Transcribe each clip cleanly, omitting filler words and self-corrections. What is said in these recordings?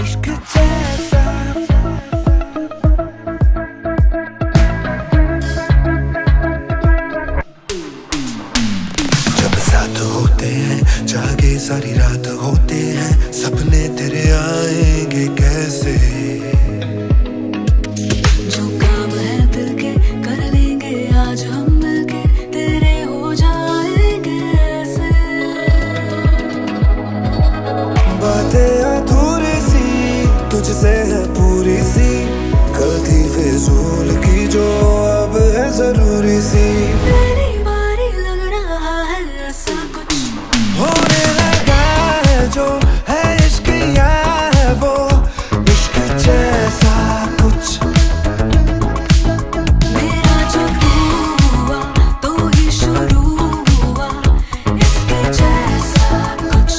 इश्क जैसा जब साथ होते हैं जागे सारी रात होते हैं, सपने तेरे आएंगे कैसे। जो काम है दिल के कर लेंगे आज हम मिलके, तेरे हो जाएंगे ऐसे। बातें अधूरी सी तुझसे है पूरी सी, कल थी फिजूल की जो अब है जरूरी सी। तेरी बारी लग रहा है ऐसा कुछ होने लगा है जो है इश्क या है वो इश्क जैसा कुछ। मेरा जो हुआ तो ही शुरू हुआ इसके जैसा कुछ।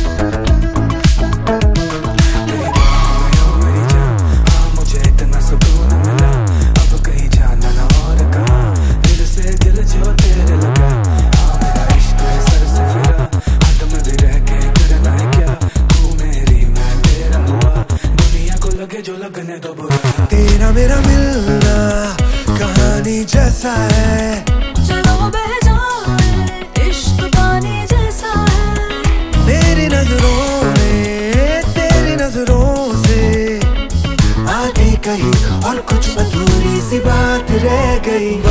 मेरी जान मुझे इतना सुकून मिला, अब कहीं जाना ना और कहा, दिल से दिल जो तेरे लगा। मेरा इश्क है सर से फिरा, हाथ में भी रह के करना है क्या, तू मेरी मैं तेरा हुआ, दुनिया को लगे जो लगने तो बुरा। तेरा मेरा मिलना कहानी जैसा है, चलो बह जाए इश्क पानी जैसा है। मेरी नजरों में तेरी नजरों से आती कहीं और कुछ अधूरी सी बात रह गई।